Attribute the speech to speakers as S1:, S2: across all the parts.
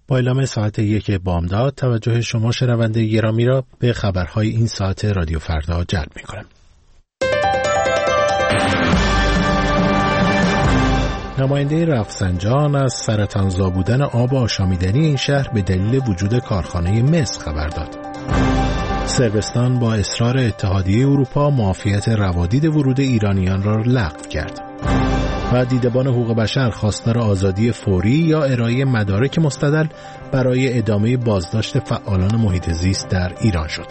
S1: با اعلام ساعت 1 بامداد توجه شما شنونده گرامی را به خبرهای این ساعت رادیو فردا جلب می‌کنم. نماینده رفسنجان از سرطانزا بودن آب آشامیدنی این شهر به دلیل وجود کارخانه مس خبر داد. صربستان با اصرار اتحادیه اروپا معافیت روادید ورود ایرانیان را لغو کرد. و دیدبان حقوق بشر خواستار آزادی فوری یا ارائه مدارک مستدل برای ادامه بازداشت فعالان محیط زیست در ایران شد.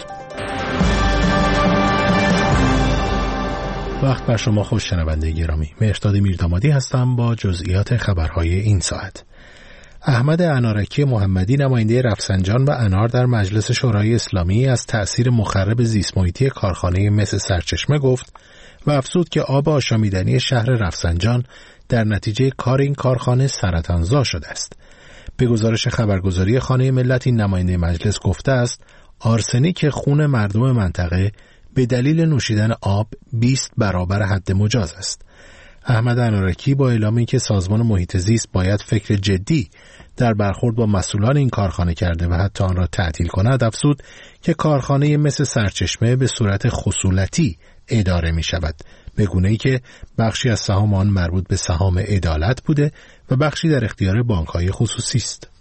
S1: وقت بر شما خوش شنونده گرامی. مهرداد میردامادی هستم با جزئیات خبرهای این ساعت. احمد انارکی محمدی نماینده رفسنجان و انار در مجلس شورای اسلامی از تأثیر مخرب زیست محیطی کارخانه مس سرچشمه گفت و افزود که آب آشامیدنی شهر رفسنجان در نتیجه کار این کارخانه سرطانزا شده است. به گزارش خبرگزاری خانه ملت این نماینده مجلس گفته است آرسنیک خون مردم منطقه به دلیل نوشیدن آب 20 برابر حد مجاز است. احمد انارکی با اعلامی که سازمان محیط زیست باید فکر جدی در برخورد با مسئولان این کارخانه کرده و حتی آن را تعطیل کند افزود که کارخانه مس سرچشمه به صورت خصولتی اداره می شود، به گونه‌ای که بخشی از سهام آن مربوط به سهام عدالت بوده و بخشی در اختیار بانک‌های خصوصی است.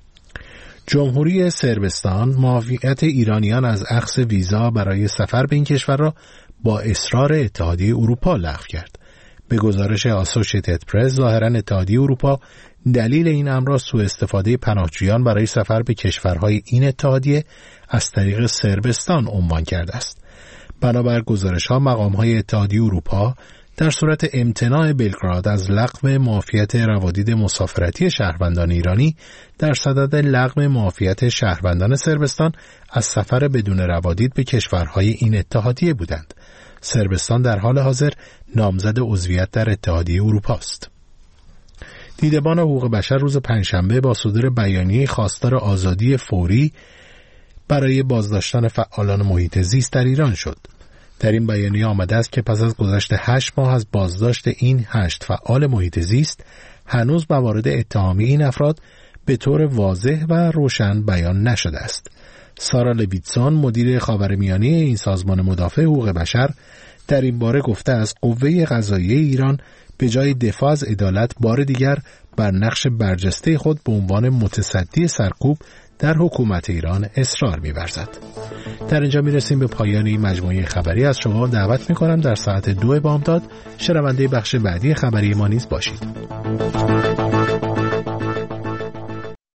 S1: جمهوری صربستان معافیت ایرانیان از اخذ ویزا برای سفر به این کشور را با اصرار اتحادیه اروپا لغو کرد. به گزارش آسوشیتد پرس ظاهراً اتحادیه اروپا دلیل این امر را سوء استفاده پناهجویان برای سفر به کشورهای این اتحادیه از طریق صربستان عنوان کرده است. بنابر گزارش‌ها مقام‌های اتحادیه اروپا در صورت امتناع بلگراد از لغو معافیت روادید مسافرتی شهروندان ایرانی در صدد لغو معافیت شهروندان صربستان از سفر بدون روادید به کشورهای این اتحادیه بودند. صربستان در حال حاضر نامزد عضویت در اتحادیه اروپا است. دیدبان حقوق بشر روز پنجشنبه با صدور بیانیه خواستار آزادی فوری برای بازداشتن فعالان محیط زیست در ایران شد. در این بیانیه آمده است که پس از گذشت 8 ماه از بازداشت این 8 فعال محیط زیست هنوز موارد اتهامی این افراد به طور واضح و روشن بیان نشده است. سارا لویتسون مدیر خاورمیانه این سازمان مدافع حقوق بشر در این باره گفته است قوه قضاییه ایران به جای دفاع از عدالت بار دیگر بر نقش برجسته خود به عنوان متصدی سرکوب در حکومت ایران اصرار می‌ورزد. در اینجا می‌رسیم به پایان این مجموعه خبری. از شما دعوت می‌کنم در ساعت 2 بامداد شنونده بخش بعدی خبری ما نیز باشید.